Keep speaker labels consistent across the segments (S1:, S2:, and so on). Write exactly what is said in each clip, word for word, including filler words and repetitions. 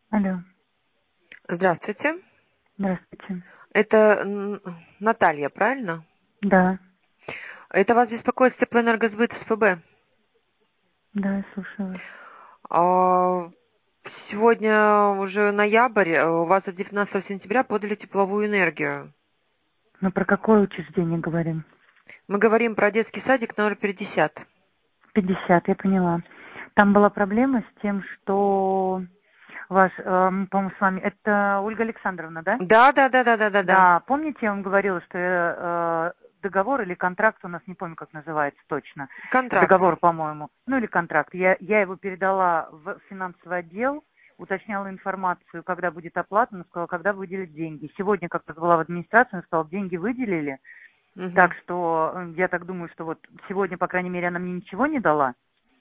S1: Алло,
S2: Здравствуйте.
S1: здравствуйте.
S2: Это м, Наталья, правильно?
S1: Да,
S2: Это вас беспокоит Теплоэнергосбыт СПБ.
S1: да, я слушаю вас.
S2: А, Сегодня уже ноябрь, а у вас от девятнадцатого сентября подали тепловую энергию.
S1: Мы про какое учреждение говорим?
S2: Мы говорим про детский садик номер пятьдесят.
S1: Пятьдесят, я поняла. Там была проблема с тем, что ваш, э, мы, по-моему, с вами, это Ольга Александровна, да?
S2: Да, да, да, да, да, да, да.
S1: Да, помните, я вам говорила, что э, договор или контракт у нас, не помню, как называется точно.
S2: Контракт.
S1: Договор, по-моему. Ну, или контракт. Я, я его передала в финансовый отдел, уточняла информацию, когда будет оплата, она сказала, когда выделят деньги. Сегодня, как раз была в администрации, она сказала, деньги выделили. Так
S2: Мгм,
S1: что э, я так думаю, что вот сегодня, по крайней мере, она мне ничего не дала.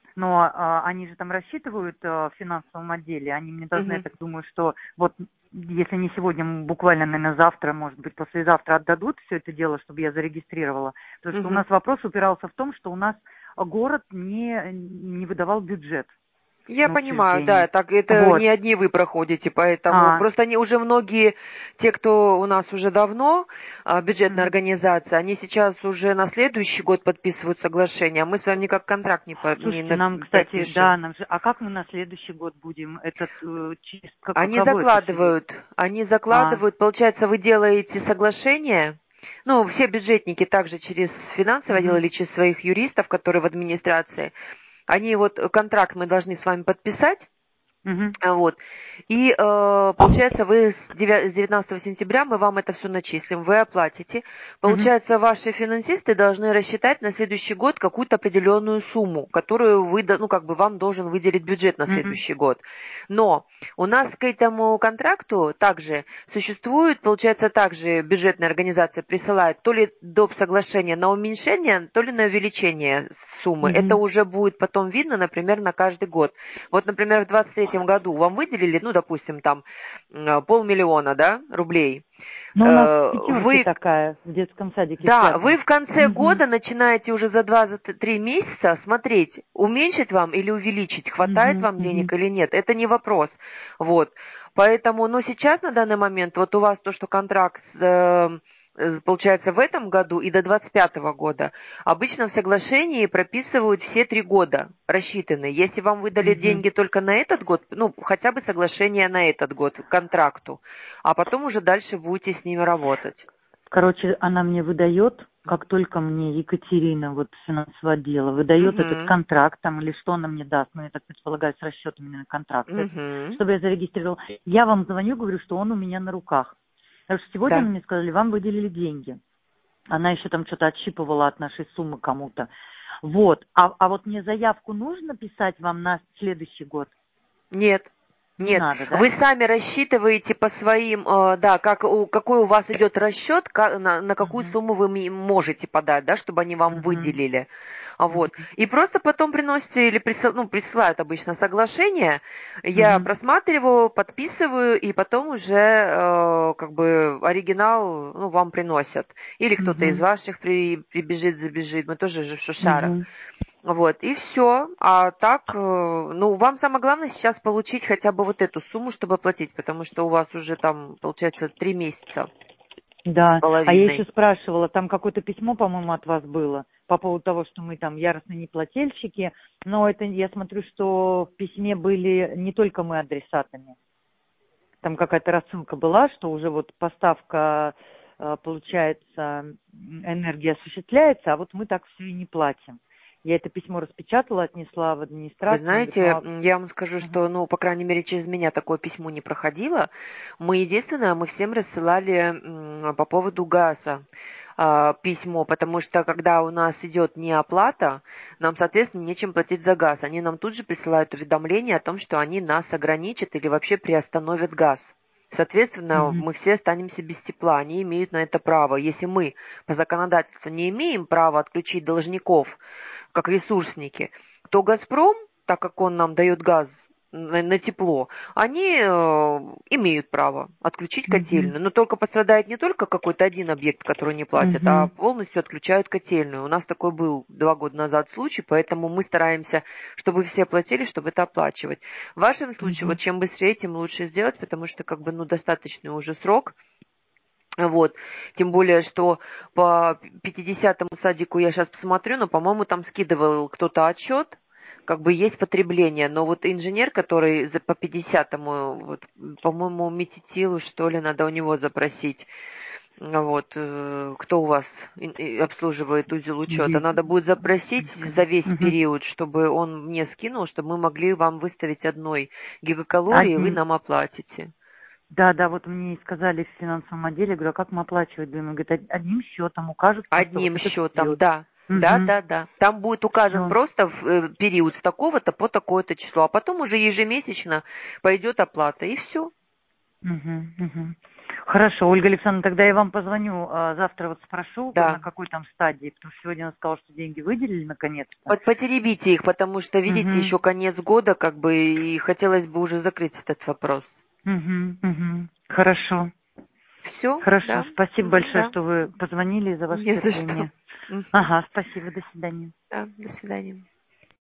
S1: Но а, они же там рассчитывают а, в финансовом отделе, они мне должны, я
S2: мгм,
S1: так думаю, что вот если не сегодня, м, буквально, наверное, завтра, может быть, послезавтра отдадут все это дело, чтобы я зарегистрировала. Потому что у
S2: мгм.
S1: нас вопрос упирался в том, что у нас город не, не выдавал бюджет
S2: Я
S1: на
S2: понимаю, да,
S1: учреждение.
S2: так это
S1: Вот.
S2: не одни вы проходите, поэтому
S1: А,
S2: просто они уже многие, те, кто у нас уже давно, а, бюджетная
S1: мгм.
S2: организация, они сейчас уже на следующий год подписывают соглашение, а мы с вами никак контракт не, по- не
S1: Слушайте,
S2: на-
S1: нам, кстати, да,
S2: пропишем.
S1: нам же, а как мы на следующий год будем? Этот, э, через, как,
S2: Они
S1: каково это все делать?
S2: закладывают, они
S1: А,
S2: закладывают, получается, вы делаете соглашение, ну, все бюджетники также через финансовый отдел
S1: мгм,
S2: или через своих юристов, которые в администрации, они вот э, контракт мы должны с вами подписать.
S1: мгм,
S2: А, Вот. И э, получается, вы с девя- с девятнадцатого сентября мы вам это все начислим, вы оплатите.
S1: мгм,
S2: Получается, ваши финансисты должны рассчитать на следующий год какую-то определенную сумму, которую вы, до- ну, как бы вам должен выделить бюджет на
S1: мгм,
S2: следующий год. Но у нас к этому контракту также существует, получается, также бюджетная организация присылает то ли доп. Соглашение на уменьшение, то ли на увеличение суммы. Это
S1: мгм.
S2: уже будет потом видно, например, на каждый год. Вот, например, в двадцать третьем году вам выделили, ну, допустим, там м, полмиллиона, да, рублей.
S1: Ну, у нас в
S2: Э,
S1: пятерке
S2: Вы,
S1: такая, в детском садике в
S2: да, вы
S1: пятом.
S2: в конце
S1: Угу,
S2: года начинаете уже за два-три месяца смотреть, уменьшить вам или увеличить, хватает
S1: угу,
S2: вам
S1: угу,
S2: денег или нет. Это не вопрос. Вот. Поэтому, но сейчас на данный момент, вот у вас то, что контракт с, э, э, получается в этом году и до двадцать пятого года, обычно в соглашении прописывают все три года рассчитанные. Если вам выдали
S1: угу.
S2: деньги только на этот год, ну, хотя бы соглашение на этот год, к контракту, а потом уже дальше будете с ними работать.
S1: Короче, она мне выдает, как только мне Екатерина, вот финансового отдела, выдает этот
S2: Угу.
S1: контракт, там, или что она мне даст, ну, я так предполагаю, с расчетом именно контракта, этот,
S2: Угу.
S1: чтобы я зарегистрировала. Я вам звоню, говорю, что он у меня на руках. Потому что сегодня
S2: Да.
S1: мне сказали, вам выделили деньги. Она еще там что-то отщипывала от нашей суммы кому-то. Вот. А, а вот мне заявку нужно писать вам на следующий год?
S2: Нет.
S1: Не
S2: Нет,
S1: надо, да?
S2: вы сами рассчитываете по своим, э, да, как, у, какой у вас идет расчет, ка- на, на какую
S1: Угу,
S2: сумму вы ми- можете подать, да, чтобы они вам
S1: угу,
S2: выделили. А вот.
S1: угу,
S2: И просто потом приносите или присыл- ну, присылают обычно соглашение, я
S1: угу,
S2: просматриваю, подписываю, и потом уже э, как бы оригинал ну, вам приносят. Или кто-то из
S1: угу,
S2: ваших при, прибежит, забежит, мы тоже же в Шушарах.
S1: угу.
S2: Вот, и все. А так, э, ну, вам самое главное сейчас получить хотя бы вот эту сумму, чтобы оплатить, потому что у вас уже там, получается, три месяца с
S1: Да, а я еще
S2: половиной.
S1: спрашивала, там какое-то письмо, по-моему, от вас было по поводу того, что мы там яростные неплательщики, но это я смотрю, что в письме были не только мы адресатами, там какая-то рассылка была, что уже вот поставка, э, получается, энергия осуществляется, а вот мы так все и не платим. Я это письмо распечатала, отнесла в
S2: Вы
S1: администрацию, она говорит, ну
S2: знаете,
S1: а...
S2: м, я вам скажу,
S1: Мгм.
S2: что, ну, по крайней мере, через меня такое письмо не проходило. Мы единственное, мы всем рассылали м, по поводу газа а, письмо, потому что когда у нас идет неоплата, нам, соответственно, нечем платить за газ. Они нам тут же присылают уведомление о том, что они нас ограничат или вообще приостановят газ. Соответственно,
S1: Мгм.
S2: мы все останемся без тепла. Они имеют на это право. Если мы по законодательству не имеем права отключить должников как ресурсники, то «Газпром», так как он нам дает газ на, на тепло, они э, имеют право отключить
S1: Мгм.
S2: котельную. Но только пострадает не только какой-то один объект, который не платит, а
S1: Мгм.
S2: полностью отключают котельную. У нас такой был два года назад случай, поэтому мы стараемся, чтобы все платили, чтобы это оплачивать. В вашем случае, вот
S1: Мгм.
S2: чем быстрее, тем лучше сделать, потому что как бы, ну, достаточный уже срок. Вот. Тем более, что по пятидесятому садику я сейчас посмотрю, но, по-моему, там скидывал кто-то отчет, как бы есть потребление. Но вот инженер, который за- по пятидесятому, вот, по-моему, Метитилу, что ли, надо у него запросить. Вот, э, кто у вас ин- и обслуживает узел учета.
S1: Е-
S2: Надо будет запросить за весь
S1: Мгм.
S2: период, чтобы он мне скинул, чтобы мы могли вам выставить одной гигакалории, и вы
S1: Одним.
S2: нам оплатите.
S1: Да, да, вот мне и сказали в финансовом отделе, говорю, а как мы оплачивать будем? Он говорит, «Од- одним счетом укажут просто вот
S2: Одним
S1: этот
S2: счетом,
S1: период.
S2: да. Да,
S1: Угу.
S2: да, да. Там будет указан
S1: Все.
S2: просто в, э, период с такого-то по такое-то число, а потом уже ежемесячно пойдет оплата, и все.
S1: Угу, угу. Хорошо, Ольга Александровна, тогда я вам позвоню а, завтра, вот спрошу, на
S2: Да.
S1: какой там стадии, потому что сегодня она сказала, что деньги выделили наконец-то.
S2: Под- Потеребите их, потому что, видите,
S1: Угу,
S2: еще конец года, как бы, и хотелось бы уже закрыть этот вопрос.
S1: угу, угу. Хорошо,
S2: Все,
S1: хорошо,
S2: да?
S1: спасибо
S2: Мгм,
S1: большое,
S2: да.
S1: что вы позвонили и за ваше
S2: Не за что.
S1: терпение.
S2: Мгм.
S1: Ага, спасибо, до свидания.
S2: Да, до свидания.